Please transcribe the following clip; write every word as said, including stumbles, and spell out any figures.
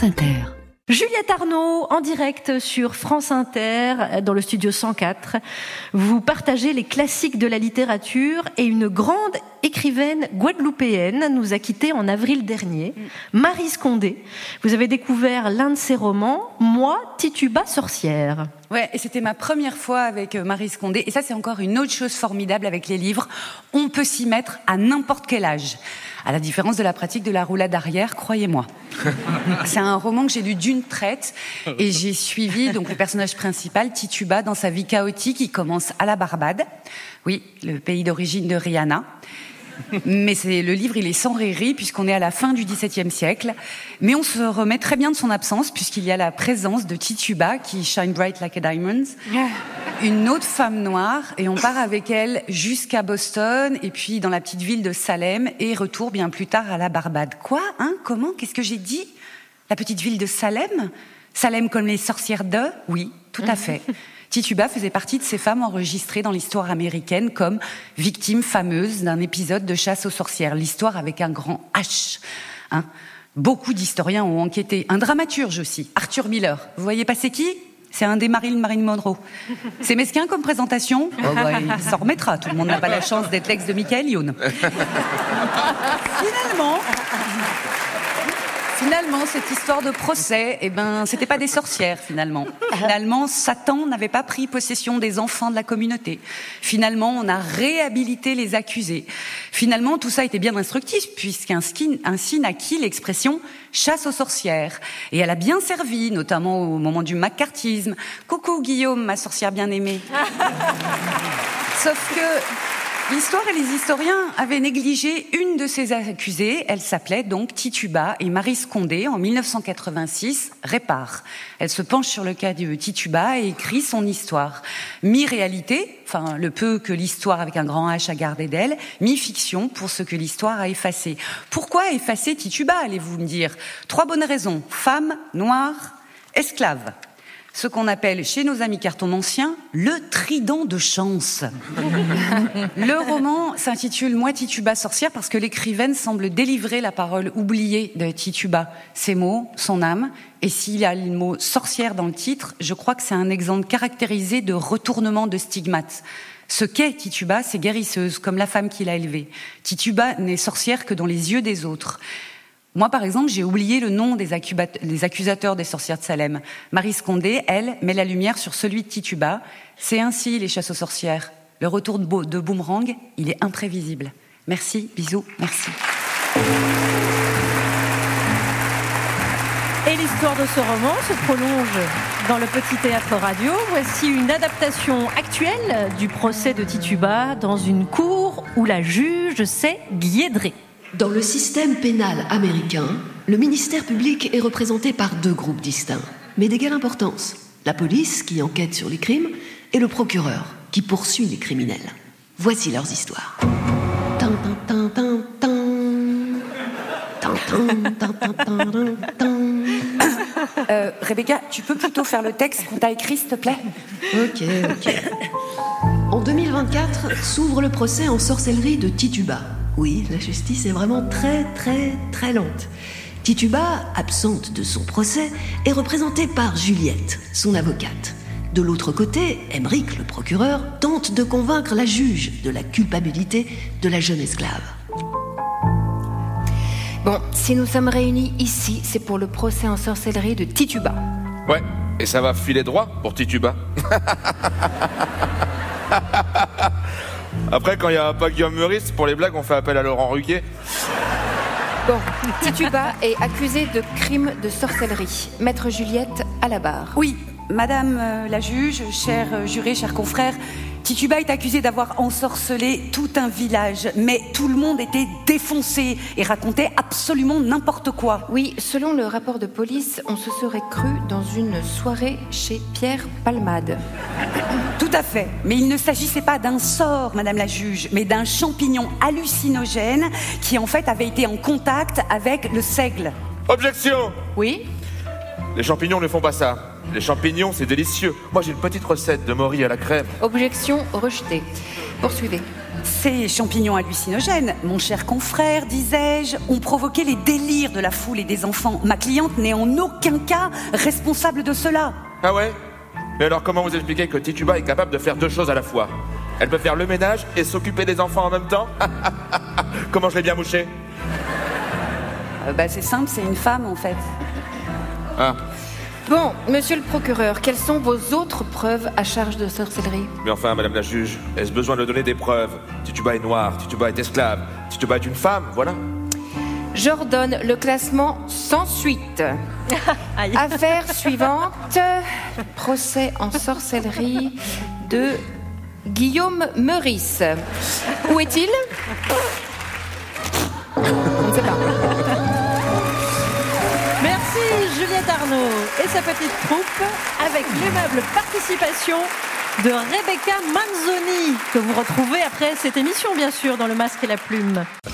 France Inter. Juliette Arnaud, en direct sur France Inter, dans le studio cent quatre. Vous partagez les classiques de la littérature et une grande écrivaine guadeloupéenne nous a quittés en avril dernier, Marie Scondé. Vous avez découvert l'un de ses romans, Moi, Tituba, sorcière. Ouais, et c'était ma première fois avec Marie Scondé. Et ça, c'est encore une autre chose formidable avec les livres. On peut s'y mettre à n'importe quel âge. À la différence de la pratique de la roulade arrière, croyez-moi. C'est un roman que j'ai lu d'une traite et j'ai suivi donc le personnage principal, Tituba, dans sa vie chaotique. Il commence à la Barbade, oui, le pays d'origine de Rihanna. Mais c'est, le livre, il est sans rêverie puisqu'on est à la fin du dix-septième siècle. Mais on se remet très bien de son absence puisqu'il y a la présence de Tituba qui shine bright like a diamond, une autre femme noire, et on part avec elle jusqu'à Boston et puis dans la petite ville de Salem et retour bien plus tard à la Barbade. Quoi, hein, comment, qu'est-ce que j'ai dit? La petite ville de Salem? Salem comme les sorcières de? Oui, tout à fait. Tituba faisait partie de ces femmes enregistrées dans l'histoire américaine comme victimes fameuses d'un épisode de chasse aux sorcières. L'histoire avec un grand H. Hein. Beaucoup d'historiens ont enquêté. Un dramaturge aussi, Arthur Miller. Vous voyez passer qui? C'est un des maris de Marilyn Monroe. C'est mesquin comme présentation? Oh bah, il s'en remettra. Tout le monde n'a pas la chance d'être l'ex de Michael Youn. Finalement... Finalement, cette histoire de procès, eh ben, c'était pas des sorcières, finalement. Finalement, Satan n'avait pas pris possession des enfants de la communauté. Finalement, on a réhabilité les accusés. Finalement, tout ça était bien instructif, puisqu'ainsi naquit l'expression « chasse aux sorcières ». Et elle a bien servi, notamment au moment du macartisme. Coucou Guillaume, ma sorcière bien-aimée. Sauf que... l'histoire et les historiens avaient négligé une de ces accusées. Elle s'appelait donc Tituba et Marie Scondé, en mille neuf cent quatre-vingt-six, répare. Elle se penche sur le cas de Tituba et écrit son histoire. Mi-réalité, enfin le peu que l'histoire avec un grand H a gardé d'elle, mi-fiction pour ce que l'histoire a effacé. Pourquoi effacer Tituba, allez-vous me dire? Trois bonnes raisons. Femme, noire, esclave. Ce qu'on appelle, chez nos amis cartomanciens, le trident de chance. Le roman s'intitule « Moi, Tituba, sorcière » parce que l'écrivaine semble délivrer la parole oubliée de Tituba. Ses mots, son âme, et s'il y a le mot « sorcière » dans le titre, je crois que c'est un exemple caractérisé de retournement de stigmate. Ce qu'est Tituba, c'est guérisseuse, comme la femme qui l'a élevée. Tituba n'est sorcière que dans les yeux des autres. Moi, par exemple, j'ai oublié le nom des, accubat- des accusateurs des sorcières de Salem. Marie Scondé, elle, met la lumière sur celui de Tituba. C'est ainsi les chasses aux sorcières. Le retour de, bo- de Boomerang, il est imprévisible. Merci, bisous, merci. Et l'histoire de ce roman se prolonge dans le Petit Théâtre Radio. Voici une adaptation actuelle du procès de Tituba dans une cour où la juge s'est guiédrée. Dans le système pénal américain, le ministère public est représenté par deux groupes distincts, mais d'égale importance. La police, qui enquête sur les crimes, et le procureur, qui poursuit les criminels. Voici leurs histoires. Tin, tin, tin, tin, tin. Tin, tin, tin, tin, tin, tin. Euh, Rebecca, tu peux plutôt faire le texte qu'on t'a écrit, s'il te plaît? Ok, ok. En deux mille vingt-quatre, s'ouvre le procès en sorcellerie de Tituba. Oui, la justice est vraiment très, très, très lente. Tituba, absente de son procès, est représentée par Juliette, son avocate. De l'autre côté, Émeric, le procureur, tente de convaincre la juge de la culpabilité de la jeune esclave. Bon, si nous sommes réunis ici, c'est pour le procès en sorcellerie de Tituba. Ouais, et ça va filer droit pour Tituba. Après, quand il n'y a pas Guillaume Meurice, pour les blagues, on fait appel à Laurent Ruquier. Bon, Tituba est accusé de crime de sorcellerie. Maître Juliette à la barre. Oui, madame euh, la juge, chers euh, jurés, chers confrères, Tituba est accusé d'avoir ensorcelé tout un village, mais tout le monde était défoncé et racontait absolument n'importe quoi. Oui, selon le rapport de police, on se serait cru dans une soirée chez Pierre Palmade. Tout à fait, mais il ne s'agissait pas d'un sort, madame la juge, mais d'un champignon hallucinogène qui en fait avait été en contact avec le seigle. Objection! Oui? Les champignons ne font pas ça. Les champignons, c'est délicieux. Moi, j'ai une petite recette de Maury à la crème. Objection rejetée. Poursuivez. Ces champignons hallucinogènes, mon cher confrère, disais-je, ont provoqué les délires de la foule et des enfants. Ma cliente n'est en aucun cas responsable de cela. Ah ouais? Mais alors comment vous expliquez que Tituba est capable de faire deux choses à la fois? Elle peut faire le ménage et s'occuper des enfants en même temps? Comment je l'ai bien mouché? euh, Bah c'est simple, c'est une femme en fait. Ah. Bon, monsieur le procureur, quelles sont vos autres preuves à charge de sorcellerie? Mais enfin, madame la juge, est-ce besoin de donner des preuves? Tituba est noire, Tituba est esclave, Tituba est une femme, voilà. J'ordonne le classement sans suite. Affaire suivante. Procès en sorcellerie de Guillaume Meurice. Où est-il? On ne sait pas. Merci Juliette Arnaud et sa petite troupe avec l'aimable participation de Rebecca Manzoni que vous retrouvez après cette émission bien sûr dans Le Masque et la Plume.